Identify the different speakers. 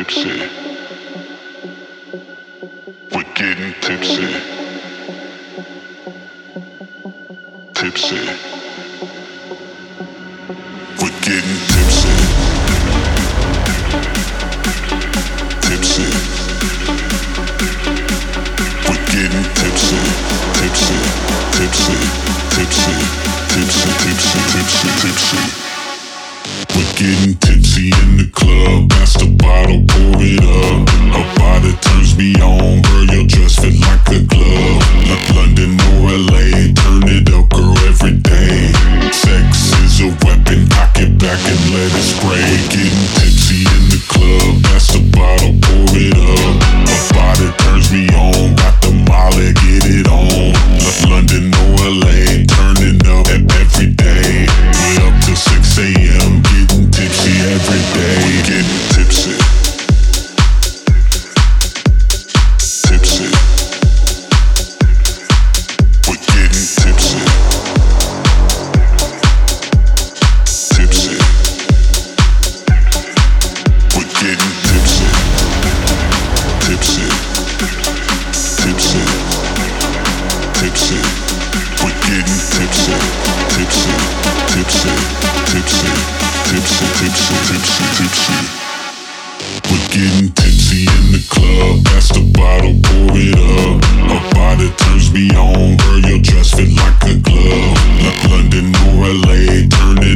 Speaker 1: tipsy. We're getting tipsy. Tipsy. We're getting tipsy. Tipsy. We're getting tipsy. Tipsy. Tipsy. Tipsy. Tipsy. Tipsy. Tipsy. Tipsy. We're getting tipsy in the club. Pass the bottle, pour it up. Her body turns me on. Girl, your dress fit like a glove. London or LA, turn it up, girl, every day. Sex is a weapon, cock it back and let it spray. We're getting tipsy in the club. Pass the bottle, pour it up. Her body turns me on. Got the molly, get it on. London or LA, turn it up every day. We up till 6 a.m. Getting tipsy every day. We're getting tipsy. Tipsy. We're getting tipsy. Tipsy. We're getting tipsy. Tipsy. Tipsy. Tipsy. We're getting tipsy. Tipsy. Tipsy. Tipsy. Tipsy, tipsy, tipsy, tipsy. We're getting tipsy in the club. Pass the bottle, pour it up. Her body turns me on. Girl, your dress fit like a glove. London or LA, turn it